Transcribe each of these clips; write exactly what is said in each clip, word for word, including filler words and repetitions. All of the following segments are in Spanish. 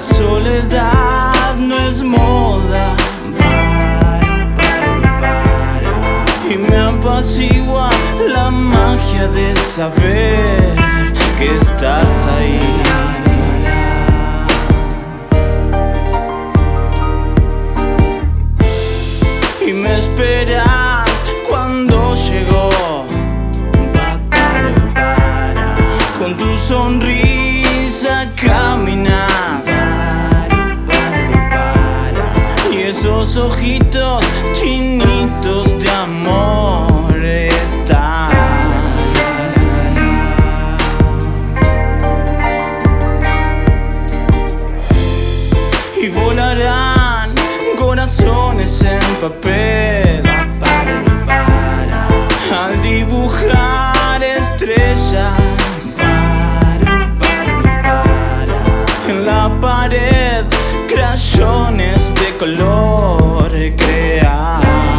soledad no es moda. Para, para, para. Y me apacigua la magia de saber que estás ahí. Y me esperas cuando llegó. Con tu sonrisa caminas. Y esos ojitos chinitos de amor están. Y volarán corazones en papel al dibujar estrellas en la pared, crayones de color crear.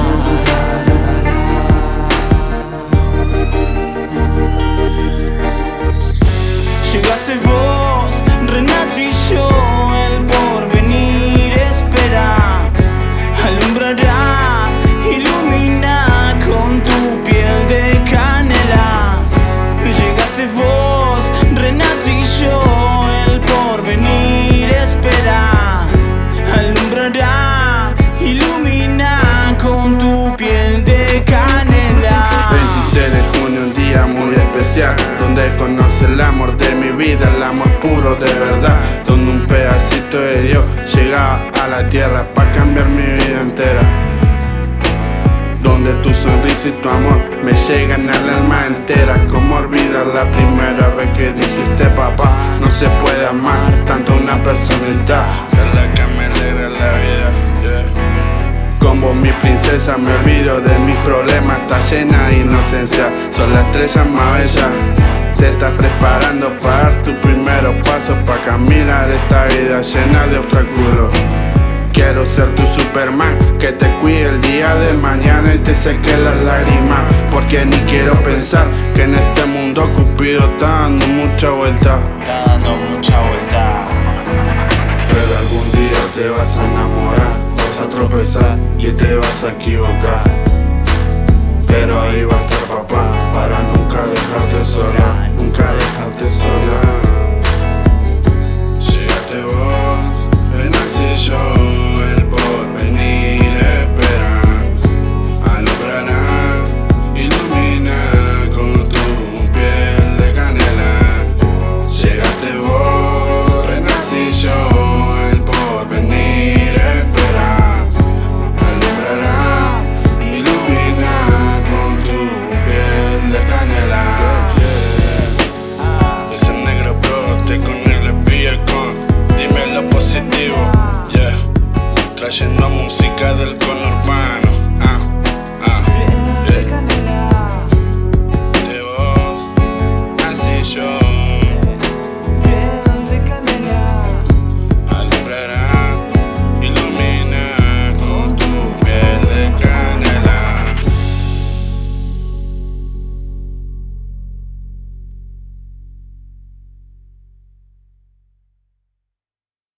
Llegaste vos, renací yo, el porvenir espera. Alumbrará, ilumina con tu piel de canela. Llegaste vos, renací yo, el porvenir espera. Alumbrará, ilumina con tu piel de canela. veintiséis de junio, un día muy especial, donde conoce el amor de mi vida, el amor puro de verdad, donde un pedacito de Dios llega a la tierra para cambiar mi vida entera, donde tu sonrisa y tu amor me llegan al alma entera. Como olvidar la primera vez que dijiste papá. No se puede amar tanto a una personita, es la que me alegra la vida, yeah. Como mi princesa me olvido de mis problemas, está llena de inocencia, son las estrellas más bellas. Te estás preparando para dar tus primeros pasos, para caminar esta vida llena de obstáculos. Quiero ser tu Superman, que te cuide el día de mañana y te seque las lágrimas. Porque ni quiero pensar que en este mundo Cupido está dando mucha vuelta. Está dando mucha vuelta. Pero algún día te vas a enamorar, vas a tropezar y te vas a equivocar. Pero ahí va a estar papá para nunca dejarte sola.